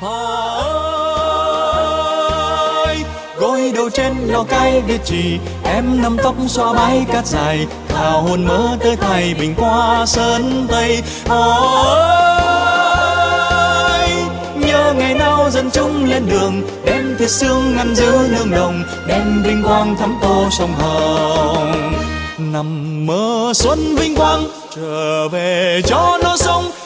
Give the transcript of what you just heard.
ơi, gối đầu trên lò cay Việt Trì, em nắm tóc xõa bãi cát dài, thảo hồn mơ tới thay bình qua sơn tây. Ôi, nhớ ngày nào dân chúng lên đường, đem thiết xương ngăn giữ nương đồng, đem vinh quang thắm tô sông Hồng. Nằm mơ xuân vinh quang trở về cho non sông,